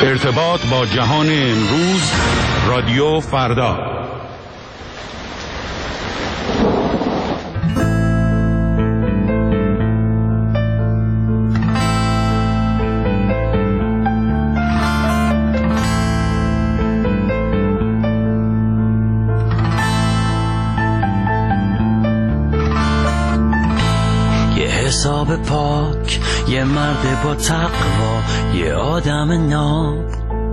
ارتباط با جهان امروز، رادیو فردا. یه حساب پاک، یه مرد با تقوا، یه آدم ناب،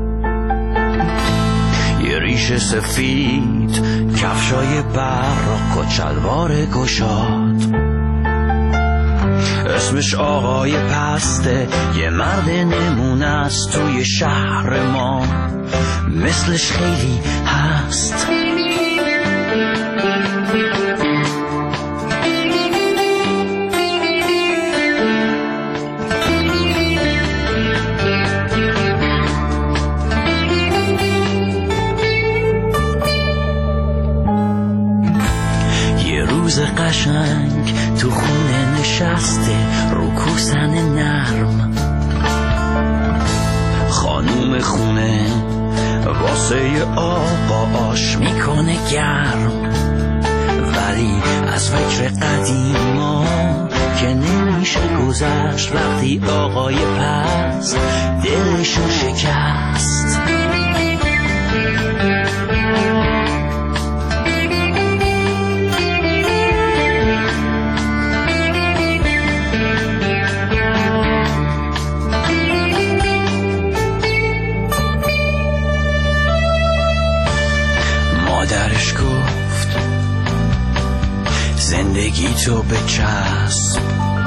یه ریش سفید، کفشای براق و چلوار گشاد. اسمش آقای پسته، یه مرد نمونه است توی شهر ما، مثلش خیلی هست. قشنگ تو خونه نشسته رو کوسن نرم، خانوم خونه واسه آقا آش میکنه گرم، ولی از فکر قدیما که نمیشه گذشت وقتی آقای پس دلشو شکست. مادرش گفت زندگی تو بچسب،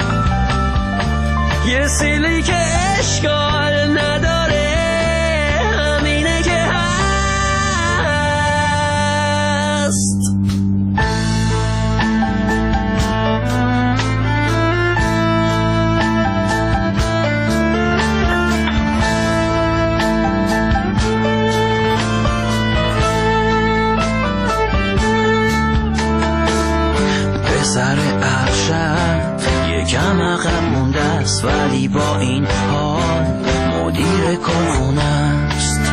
یه سیلی که اشکال نداره، همینه که هست. سر ارشد یکم عقب مونده است، ولی با این حال مدیر کارخونه است.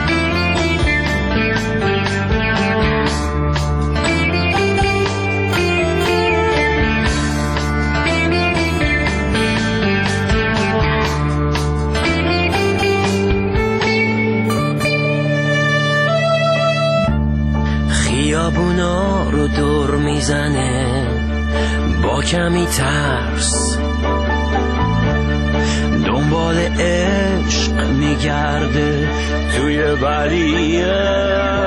خیابونا رو دور میزنه با کمی ترس، دنبال عشق میگرده توی ولیه.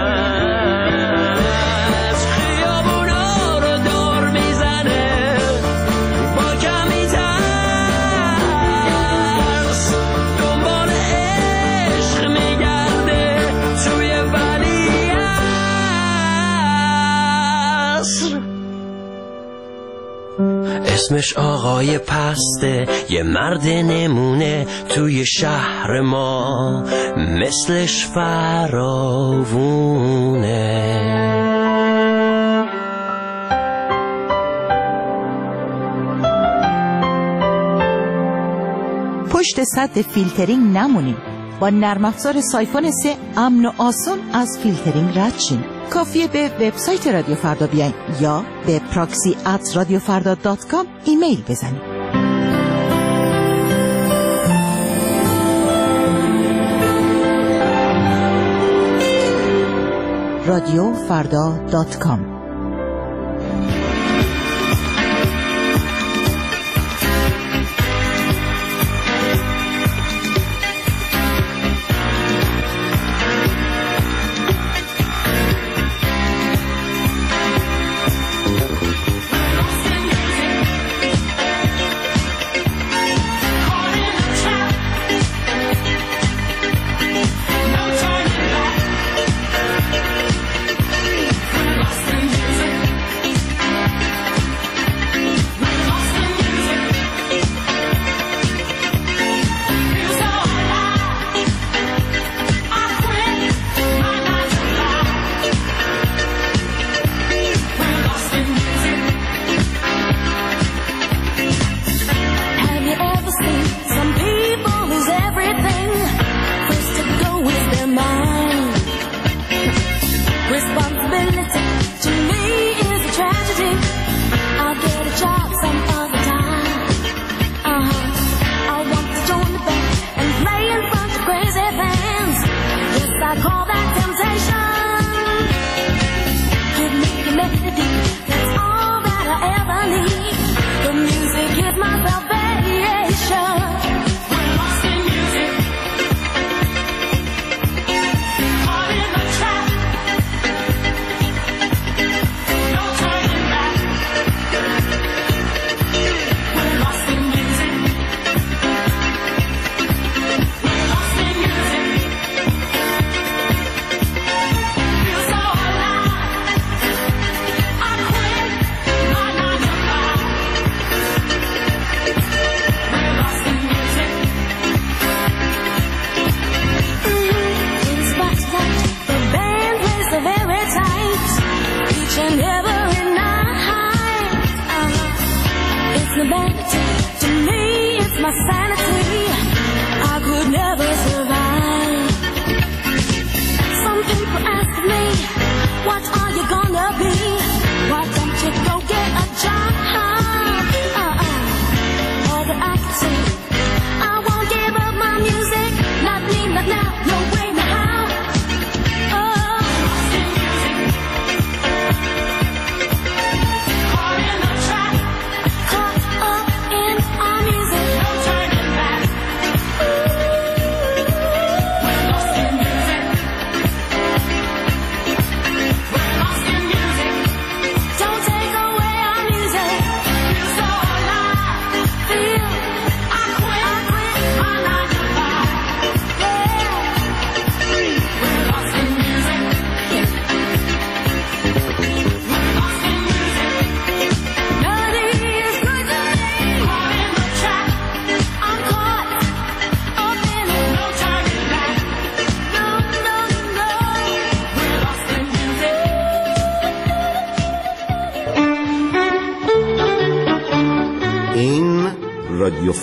خیابونا رو دور میزنه با کمی ترس، دنبال عشق میگرده توی ولیه. اسمش آقای پسته، یه مرد نمونه توی شهر ما، مثلش فراوونه. پشت سد فیلترینگ نمونیم. با نرم افزار سایفون 3 امن و آسون از فیلترینگ رد شین. کافیه به وبسایت رادیو فردا بیاین یا به proxy@radiofarda.com ایمیل بزنید. radiofarda.com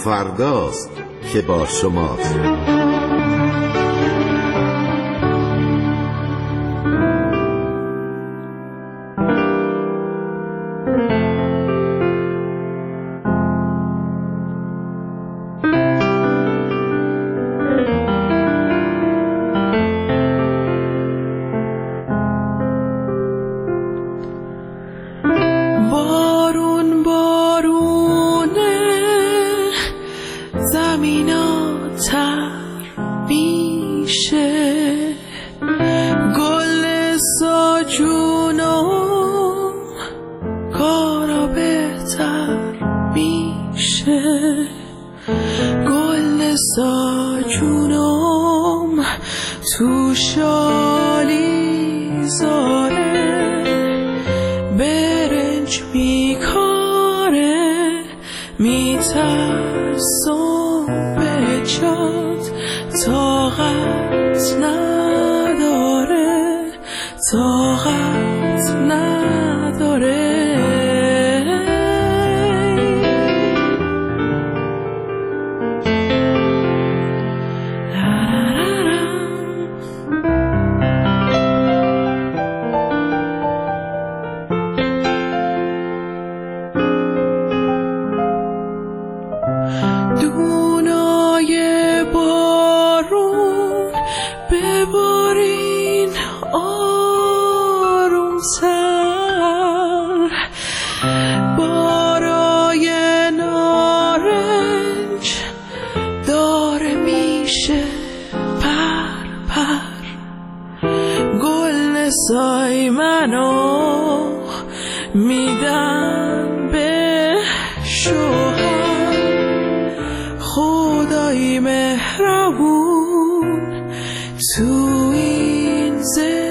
فرداست که با شماست. تو شالی زاره برنج میکاره میترسم به جات طاقت نداره طاقت نداره سای منو میدم به شوهر خدای مهربون تو این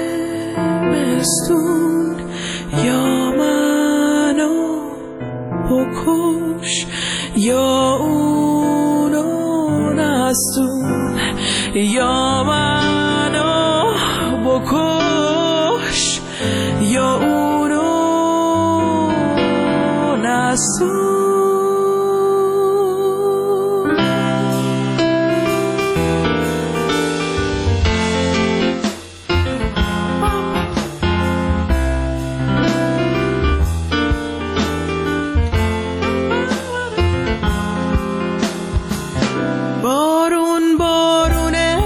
زمستون یا منو بکش یا اونو نستون یا منو بکش یا اونو نستون بارون بارونه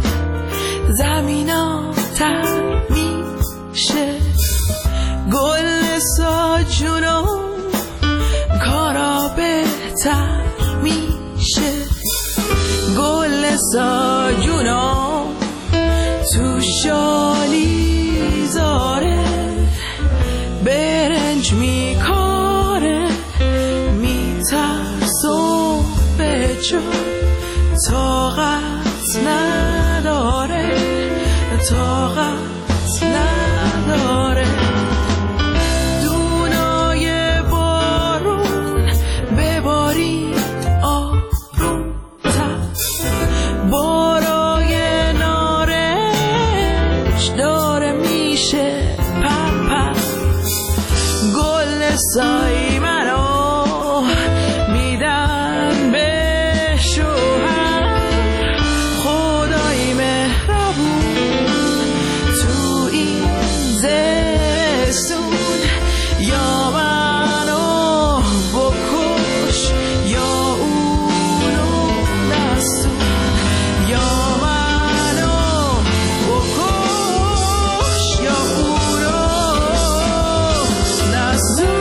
زمینا تر میشه گل ساجونو کارا بهتر میشه گل ساجونو تو شالی زاره برنج میکاره میترسم به جا طاقت نداره طاقت نداره دونای بارون ببارید آروم‌تر بارای نارنج داره میشه پر گل سای منو میدن به شوهر خدای مهربون تو این زمستون یا منو بکش یا اونو نستون یا منو بکش یا اونو نستون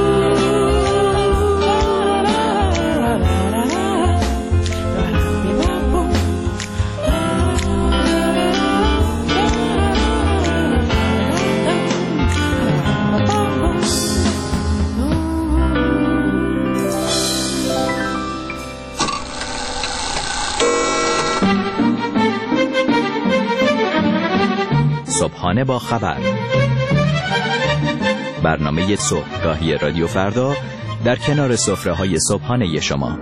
صبحانه با خبر، برنامه صبحگاهی رادیو فردا در کنار سفره‌های صبحانه شما.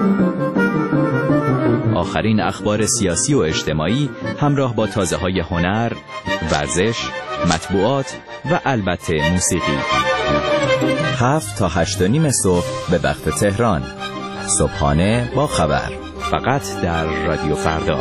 آخرین اخبار سیاسی و اجتماعی همراه با تازه‌های هنر، ورزش، مطبوعات و البته موسیقی. 7 تا 8:30 صبح به وقت تهران. صبحانه با خبر، فقط در رادیو فردا.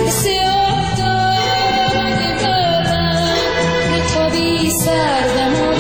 سردم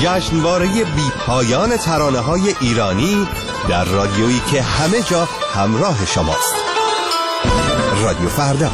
جشنواره بی‌پایان ترانه‌های ایرانی در رادیویی که همه جا همراه شماست. رادیو فردا.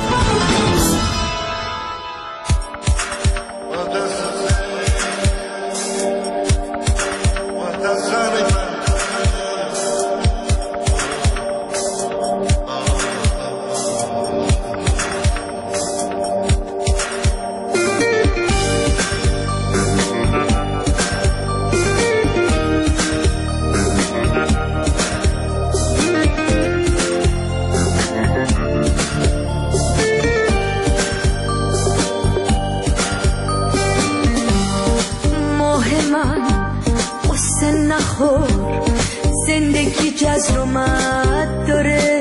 زندگی جزر و مد داره،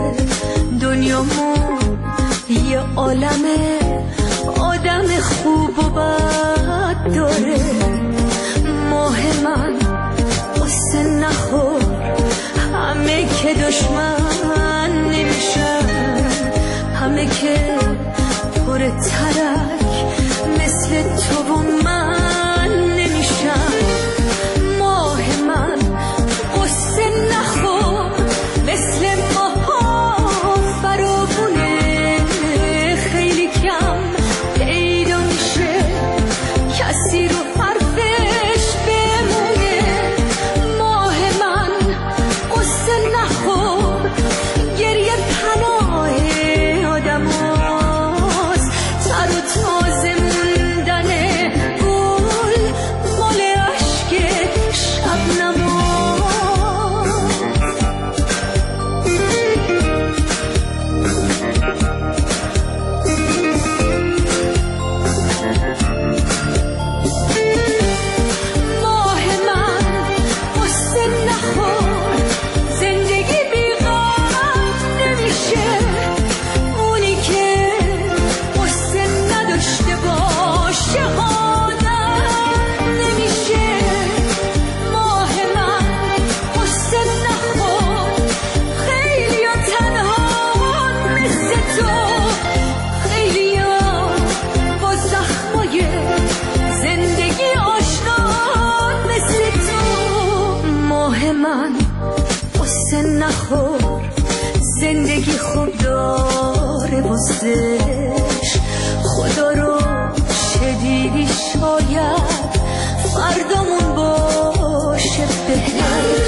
دنیامون یه عالمه آدم خوب و بد داره. ماه من قصه نخور، همه که دشمن نمیشن، همه که پر ترک مثل تو و من نمیشن. ماه من قصه نخور، مثل ماها فراوونه، خیلی کم پیدا میشه کسی رو حرفش بمونه. ماه من قصه نخور، گریه پناه آدم هاست، تر و تازه موندن گل مال عشق شبنم. نخور، زندگی خوب داره واسش، خدا رو شدیدی شاید فردامون باشه بهتر.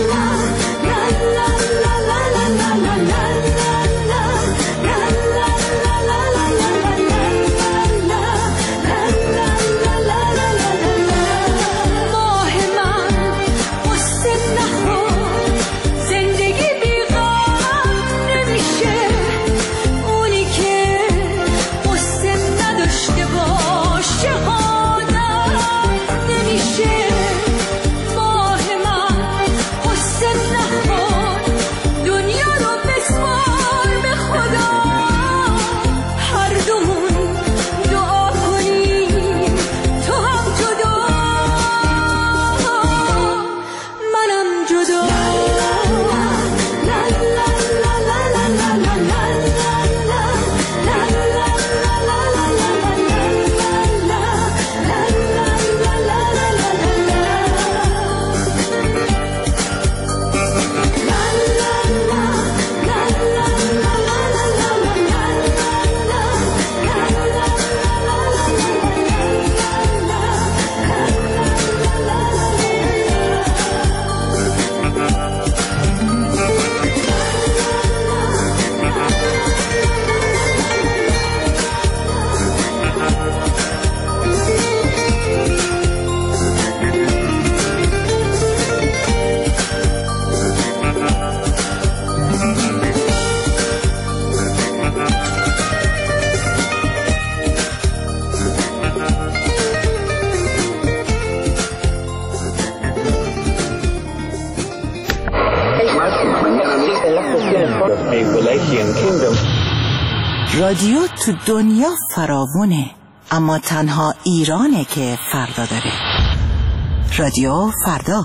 رادیو تو دنیا فراوونه، اما تنها ایرانه که فردا داره. رادیو فردا.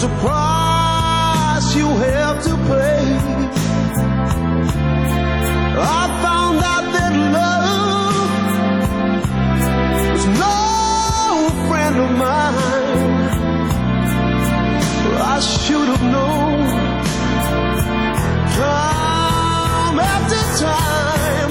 a price you have to pay. I found out that love was no friend of mine. I should have known time after time.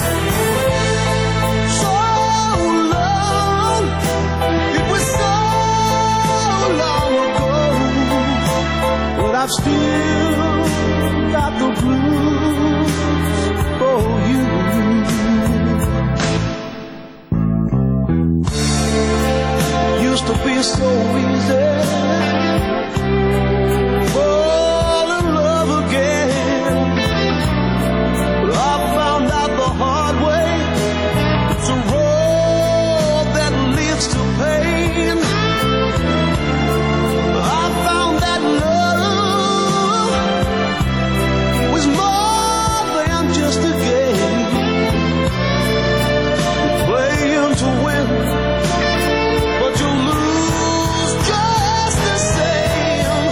So long, it was so long ago, but I've still got the blues for you. Used to be so easy, fall in love again, but I found out the hard way. It's a road that leads to pain. I found that love was more than just a game, playing to win, but you lose just the same.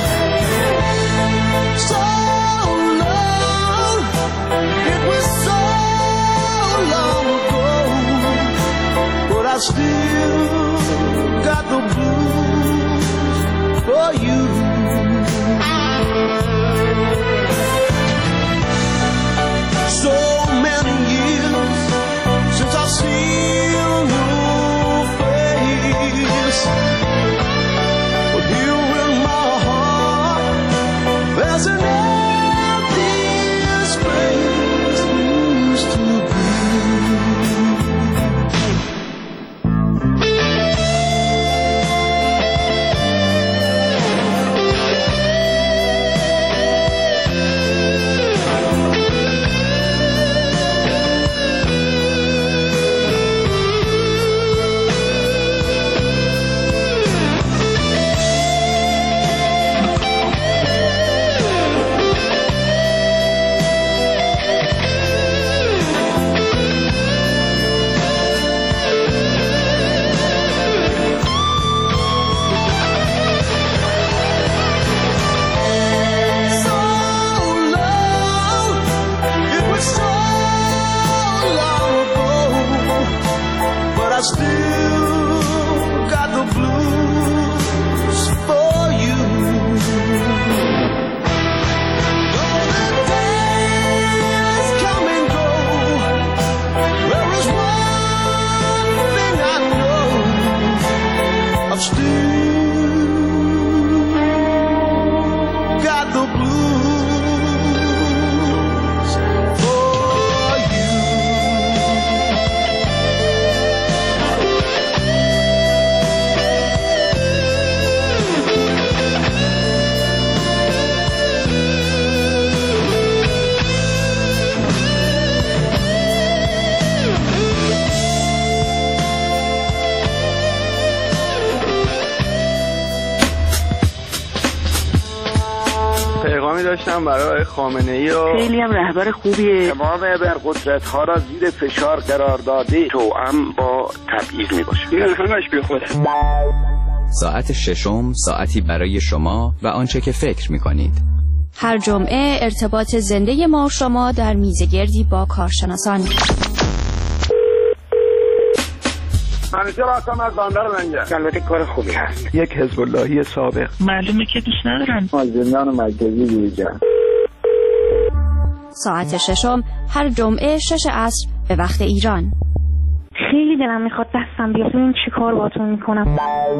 So long, it was so long ago, but I still got the blues for you. So many years since I've seen your face, but here in my heart there's an empty space used to be. I still got the blues for you. Though the days come and go, there is one thing I know, I've still got the blues for you. پیغامی داشتم برای خامنه‌ای و خیلی هم رهبر خوبیه. تمام ابرقدرت‌ها را زیر فشار قرار داده، توأم با تبعیض میباشه. این همش بیخوده. ساعت ششم ساعتی برای شما و آنچه که فکر می‌کنید. هر جمعه ارتباط زنده ما و شما در میزگردی با کارشناسان. همیشه راستم از باندار منجه. البته کار خوبی هست. یک حزب اللهی سابق. معلومه که دوست ندارن. زندان مرکزی بیرجن. ساعت ششم هر جمعه 6 عصر به وقت ایران. خیلی دلم میخواد دستم بیاد ببین چی کار باهاتون میکنم.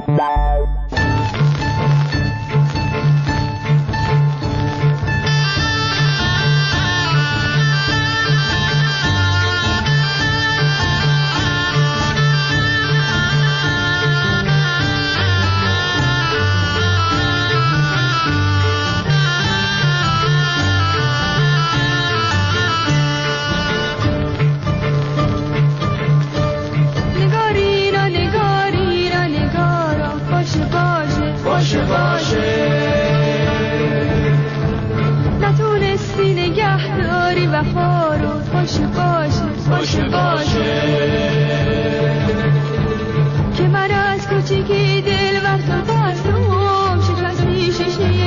باشه باشه نتونستی نگه داری وفا رو باشه باشه باشه باشه که من از کوچیکی دل وقت و دستم شکستی شیشه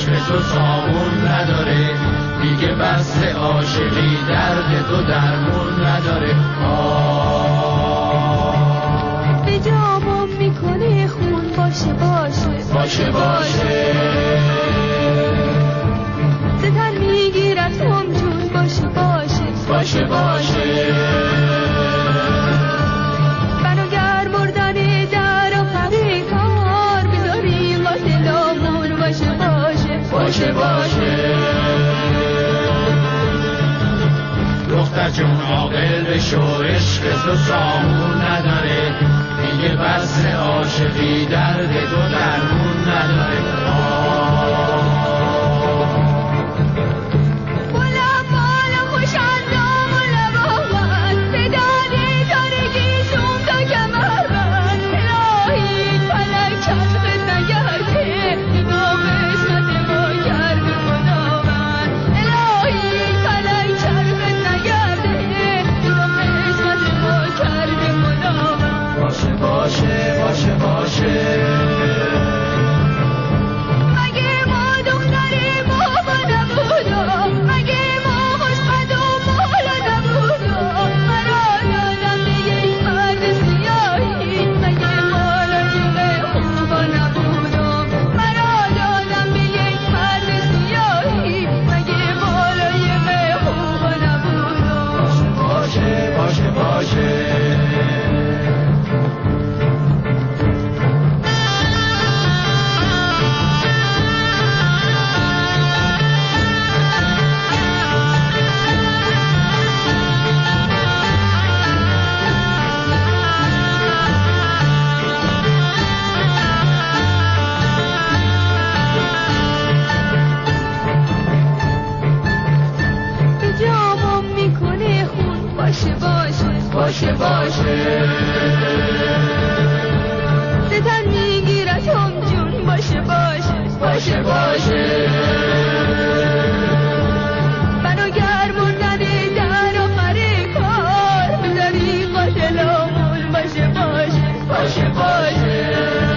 عشق تو سامون نداره، دیگه بس عاشقی درد تو درمون نداره. به جامم میکنه خون باشه باشه باشه باشه، ستن میگیرد همچون باشه باشه باشه باشه، بناگر مردن در آخر کار بذاری قاتلامون باشه باشه باشه باشه. دختر جون عاقل بشو، عشق تو سامون نداره، دیگه بس عاشقی درد تو درمون نداره. باشه باشه، ستن میگیرد همچون باشه باشه باشه باشه، بناگر مردن در آخر کار بذاری قاتلامون باشه باشه باشه باشه.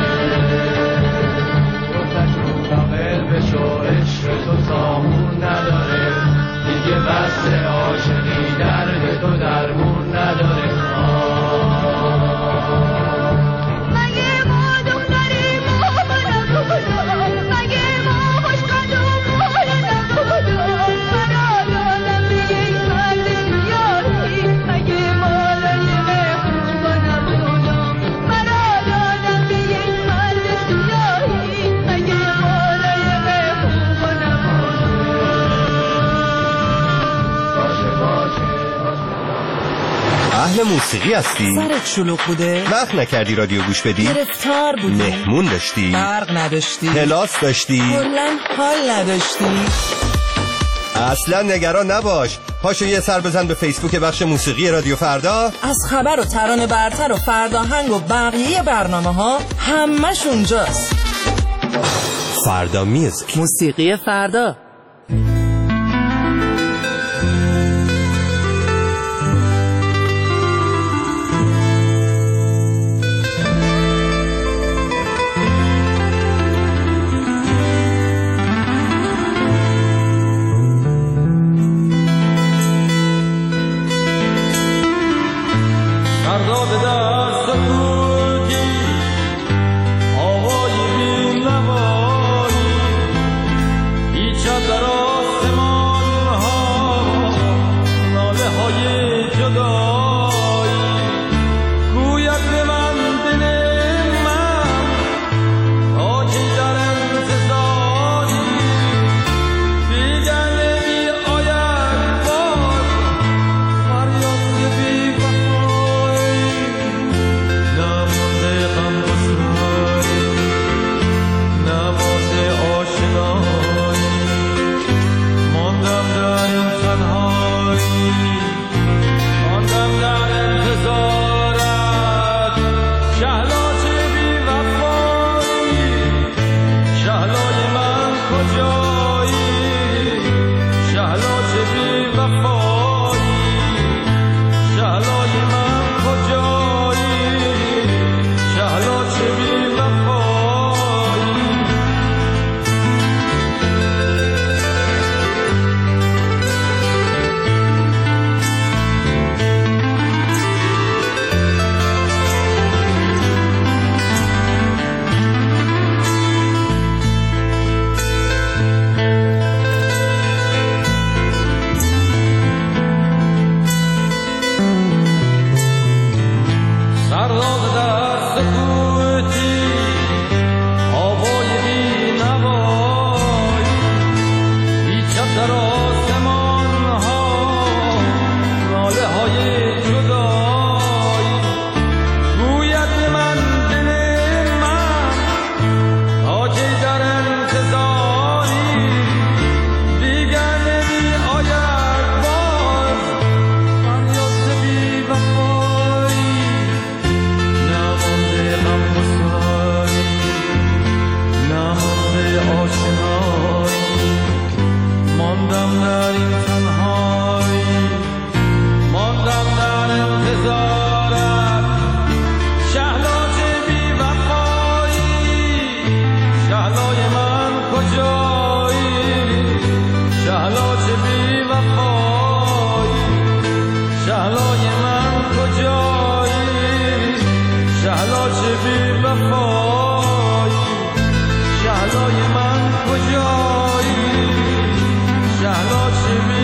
عاقل بشو، عشق تو سامون نداره، دیگه بس عاشقی درد تو درمون نداره. مگه ما دختری ما نبودم، مگه ما خوشقدم ما نبودم، مرا دادم به یک مرد سیاهی، مگه ما لایق خوب نبودم، مرا دادم به یک مرد سیاهی، مگه ما لایق خوب نبودم. اهل موسیقی هستی؟ سرت شلوغ بوده؟ وقت نکردی رادیو گوش بدی؟ گرفتار بودی؟ مهمون داشتی؟ برق نداشتی؟ کلاس داشتی؟ کلاً حال نداشتی؟ اصلا نگران نباش، پاشو یه سر بزن به فیسبوک بخش موسیقی رادیو فردا. از خبر و ترانه برتر و فرداهنگ و بقیه برنامه ها همش اونجاست. فردا میوزیک، موسیقی فردا. در آسمان ها ناله های جدایی گوید به من دل من تا که در انتظاری دیگر نمی آید باز فریاد بی وفایی نمانده غمگساری نمانده آشنایی ماندم در این تنهایی ماندم در انتظارت شهلات بی وفایی شهلای من کجایی شهلات بی وفایی شهلای من کجایی شهلات بی وفایی شهلای من کجایی شهلات بی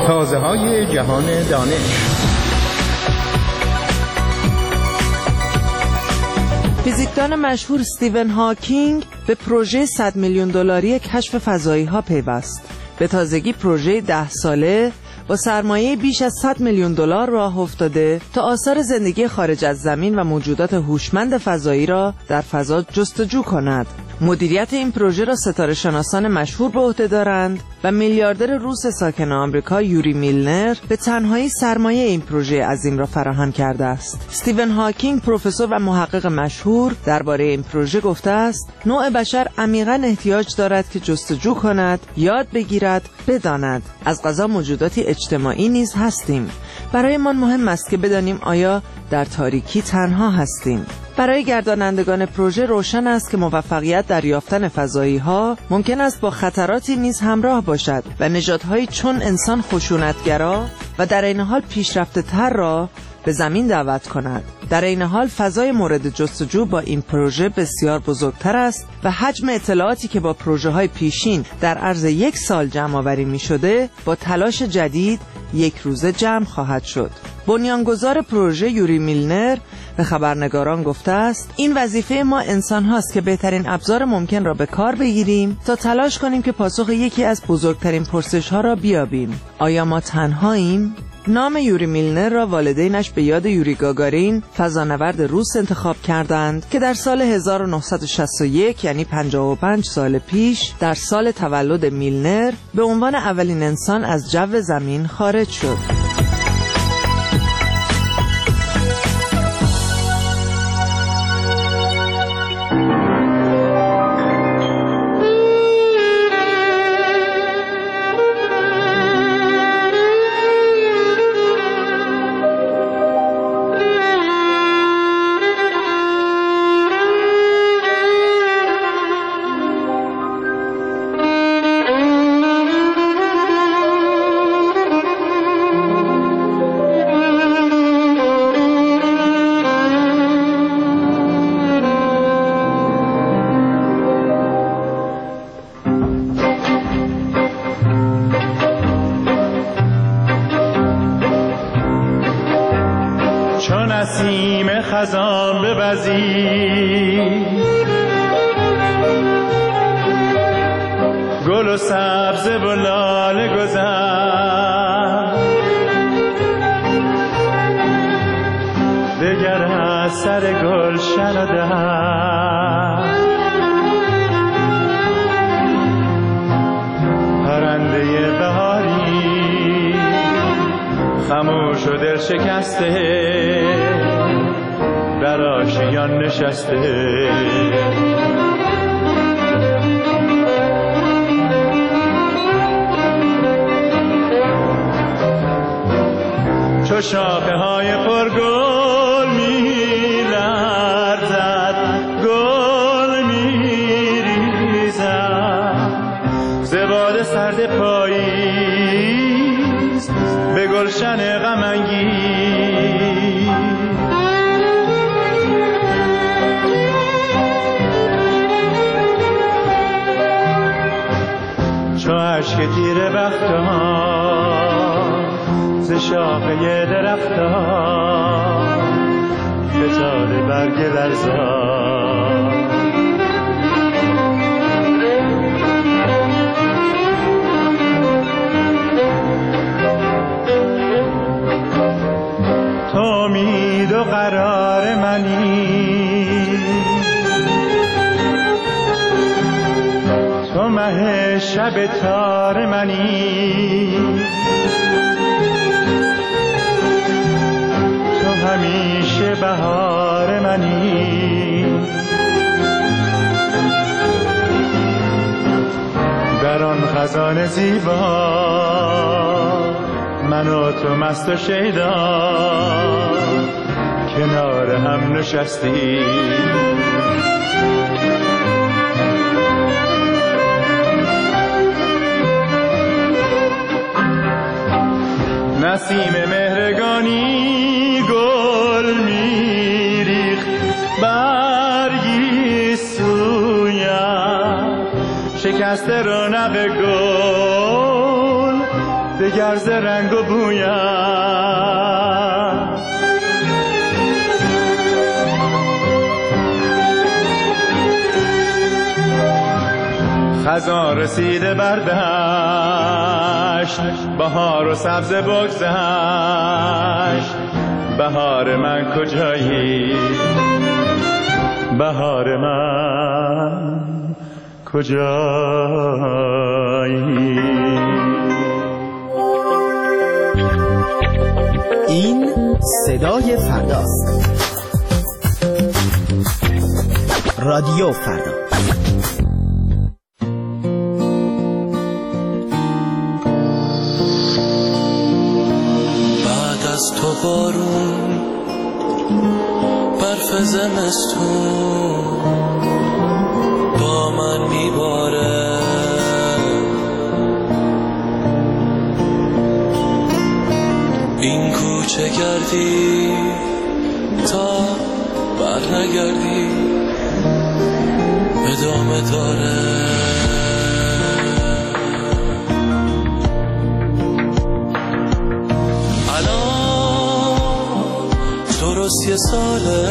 تازه‌های جهان دانش. فیزیکدان مشهور استیون هاکینگ به پروژه 100 میلیون دلاری کشف فضایی‌ها پیوست. به تازگی پروژه 10 ساله با سرمایه بیش از 100 میلیون دلار راه افتاده تا آثار زندگی خارج از زمین و موجودات هوشمند فضایی را در فضا جستجو کند. مدیریت این پروژه را ستاره شناسان مشهور به عهده دارند و میلیاردر روس ساکن آمریکا یوری میلنر به تنهایی سرمایه این پروژه عظیم را فراهم کرده است. استیون هاکینگ، پروفسور و محقق مشهور، درباره این پروژه گفته است: نوع بشر عمیقاً احتیاج دارد که جستجو کند، یاد بگیرد، بداند. از قضا موجوداتی اجتماعی نیز هستیم. برایمان مهم است که بدانیم آیا در تاریکی تنها هستیم. برای گردانندگان پروژه روشن است که موفقیت در یافتن فضایی‌ها ممکن است با خطراتی نیز همراه باشد و نژادهایی چون انسان خشونتگرا و در این حال پیشرفته‌تر را به زمین دعوت کند. در این حال فضای مورد جستجو با این پروژه بسیار بزرگتر است و حجم اطلاعاتی که با پروژه‌های پیشین در عرض 1 سال جمع آوری می‌شده با تلاش جدید 1 روزه جمع خواهد شد. بنیانگذار پروژه یوری میلنر به خبرنگاران گفته است: این وظیفه ما انسان هاست که بهترین ابزار ممکن را به کار بگیریم تا تلاش کنیم که پاسخ یکی از بزرگترین پرسش ها را بیابیم. آیا ما تنهاییم؟ نام یوری میلنر را والدینش به یاد یوری گاگارین، فضانورد روس انتخاب کردند که در سال 1961 یعنی 55 سال پیش در سال تولد میلنر به عنوان اولین انسان از جو زمین خارج شد. نسیم خزان بوزی گل و سبز و لاله گذر دگر از سر گلشن و در پرنده بهاری خموش و دل شکسته در آشیان نشسته چو شاخه های پرگل می‌لرزد گل می‌ریزد ز باد سرد پاییز به گلشن غم انگیز چو اشک تیره بختان ز شاخه درختان فتاده برگ لرزان تو امید و قرار منی تو مه شب تار منی تو همیشه بهار منی در آن خزان زیبا من و تو مست و شیدا کنار هم نشستی نسیم مهرگانی گل میریخت برگی سویم شکست رونق گل دگر ز رنگ و بویم خزان رسیده بر دشت بهار و سبز بگذشت بهار من کجایی بهار من کجایی این صدای فرداست. رادیو فردا. بعد از تو بارون برف زمستون با من میباره این کوچه گردی تا بر نگردی ادامه داره الان درست یه ساله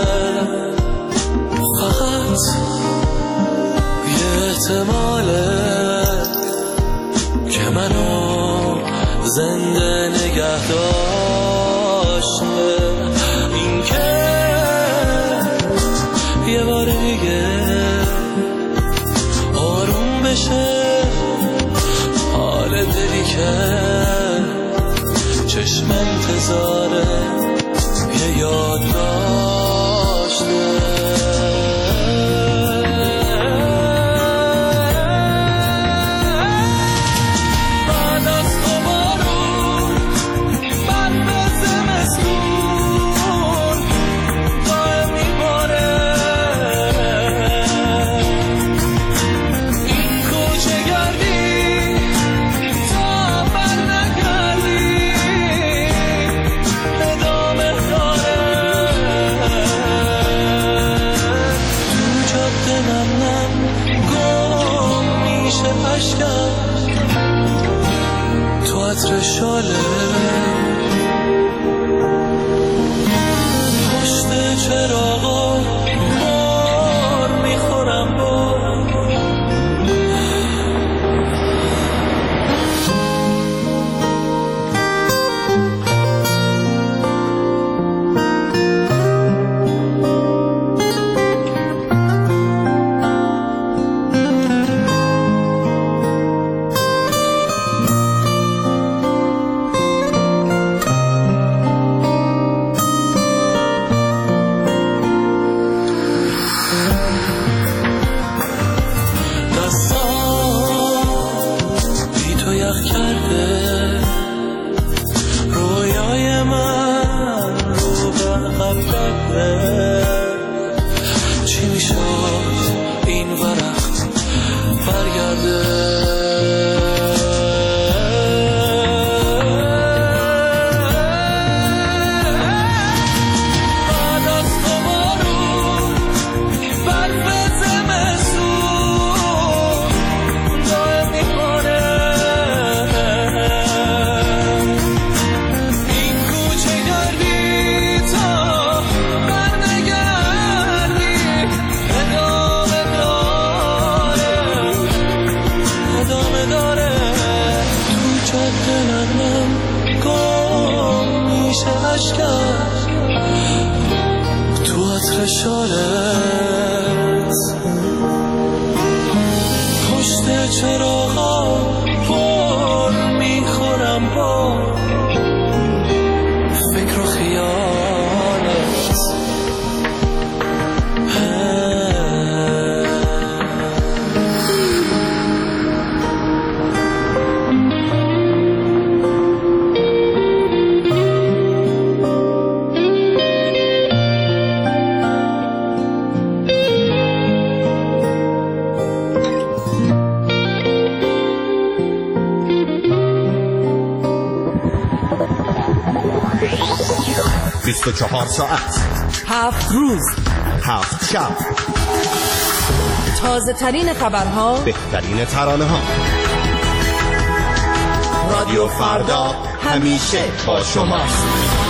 فقط یه احتماله که منو زنده نگه داشته این که یه بار دیگه آروم بشه حال دلی که چشم انتظاره یه یاد داشته شاله پشت چراغا بار میخورم ساعت 7 روز 7 شب تازه ترین خبرها بهترین ترانه ها رادیو فردا همیشه با شماست.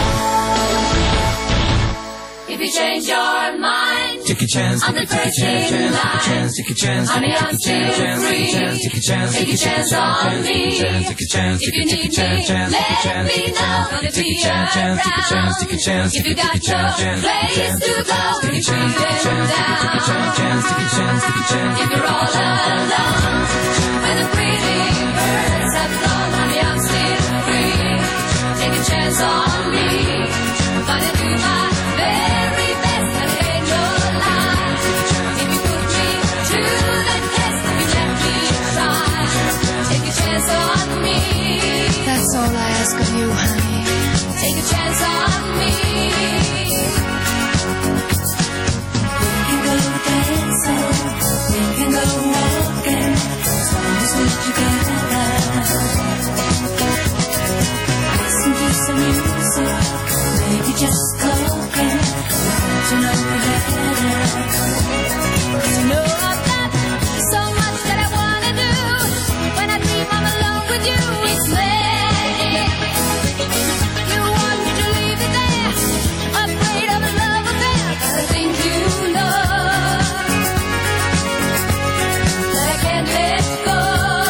If you change your mind, take a chance, on the first thing in line. Take a chance, honey, I'm still free. take a chance, Take a chance on me. take a chance, If you need me, let me know. Gonna be around. take a chance, If you got no place to go, when you're feeling down. If you're all alone, when the pretty birds have flown, honey, I'm still free. Take a chance on me. Gonna do my very best and ain't no lie. If you put me to the test, if you let me try, take a chance on me. That's all I ask of you, honey. Take a chance on me. We can go dancing, we can go walking, as long as we're together. Listen to some music, maybe just talking, to know better. 'Cause you know I've got so much that I wanna do. When I dream I'm alone with you, it's magic. You want me to leave it there, afraid of a love affair. But I think you know that I can't let go.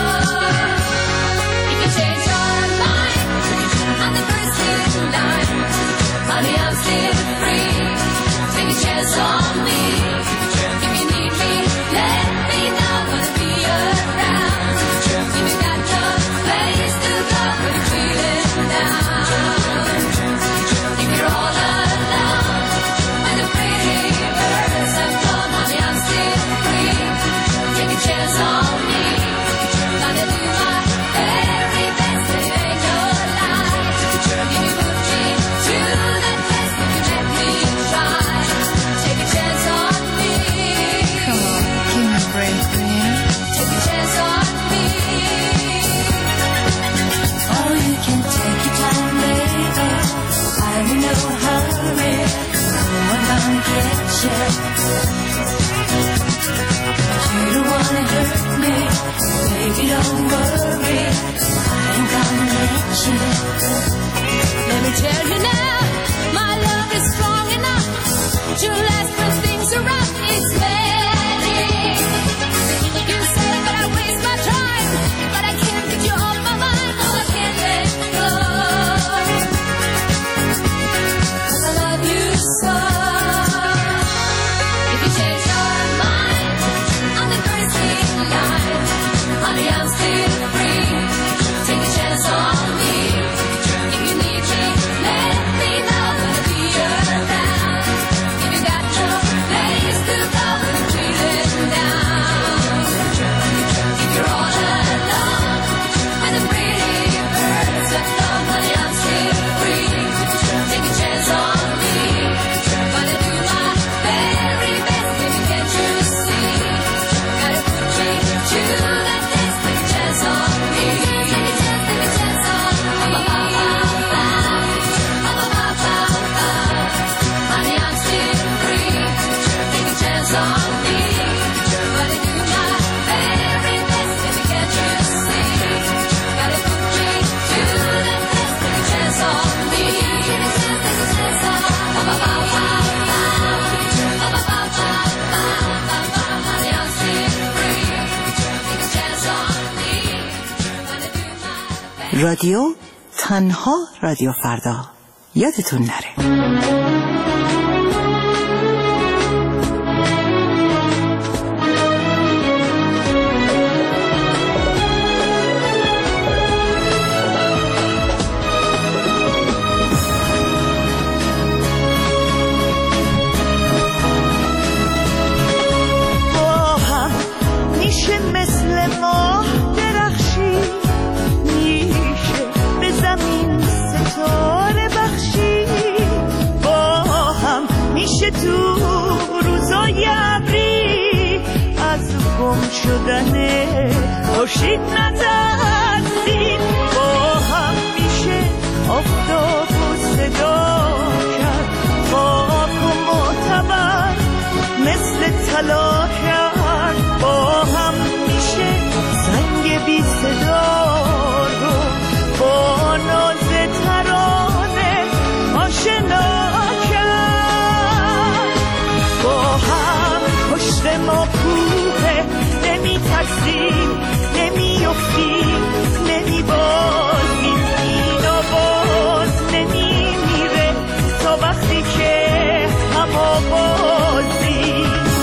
If you change your mind, I'm the first in line. Honey, I'm still free. Take a chance on me. If you need me, let me know. Gonna be around. If you got no place to go, when you're feeling down. If you're all alone, and the pretty birds have flown, honey, I'm still free. Take a chance on me. Gonna do my very best, and it ain't no lie. If you put me to the test, if you let me try, take a chance on me. Come on, give me a break, will you? Take a chance on me. Oh, you can take your time, baby. I'm in no hurry. I'm gonna get you. But you don't wanna hurt me. Baby, don't worry. I ain't gonna let you. Let me tell you now, my love is strong enough to last when things are rough. It's magic. You say that I waste my time, but I can't get you off my mind. No, I can't let go. 'Cause I love you so. If you change your mind, I'm the first in line. Honey, I'm still free. Take a chance on me. If you need me, let me know. Gonna be around. If you got no place to go, when you're feeling down. If you're all alone, and the pretty birds have flown, honey, I'm still free. Take a chance on me. Gonna do my very best, baby, can't you see? Gotta put me to the test. Take a chance on me. Take a chance on me. Honey, I'm still free. Take a chance on me. Gonna do my very best, baby, can't you see? Gotta put me to the test. Take a chance on me. Take a chance on me. Honey, I'm still free. Take a chance on me. Gonna do my رادیو تنها رادیو فردا. یادتون نره. با هم میشه مثل ماه درخشی، میشه به زمین ستاره بخشی. با هم میشه تو روزای ابری از گم شدن خورشید نترسیم. با هم میشه آفتاب و صدا کرد، خاک و معتبر مثل طلا کرد. با هم میشه زنگ بی صدا رو با نمیترسی نمیافتی نمیبازی اینو باز نمیمیره تا وقتی که همه بازی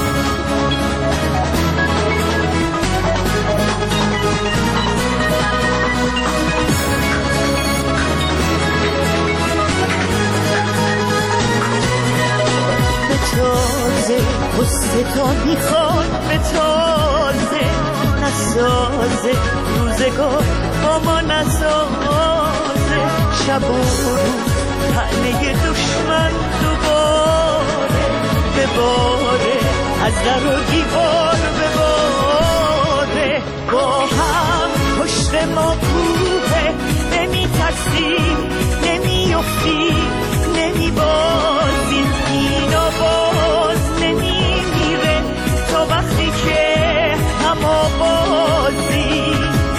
به تازه قصه تا میخواد به تازه نسازه روزگار با ما نسازه شب و روز تنه دشمن دوباره بباره از در و دیوار بباره با هم پشت ما کوه نمیترسی نمیافتی نمیبازی اینو باز نمیمیره تا وقتی که همه بازی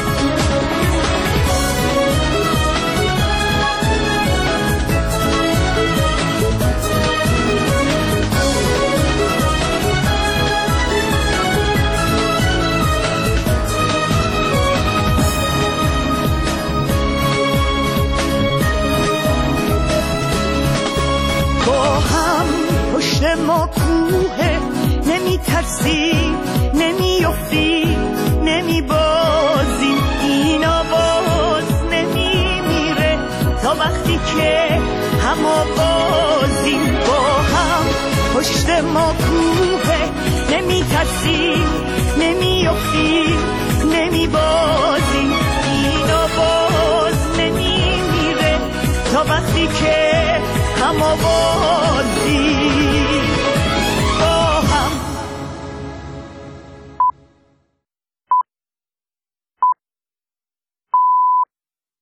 ما کوه نمیترسی نمیافتی نمیبازی اینا باز نمیمیره تا وقتی که همه بازی با هم پشت ما کوه نمیترسی نمیافتی نمیبازی اینا باز نمیمیره تا وقتی که همه بازی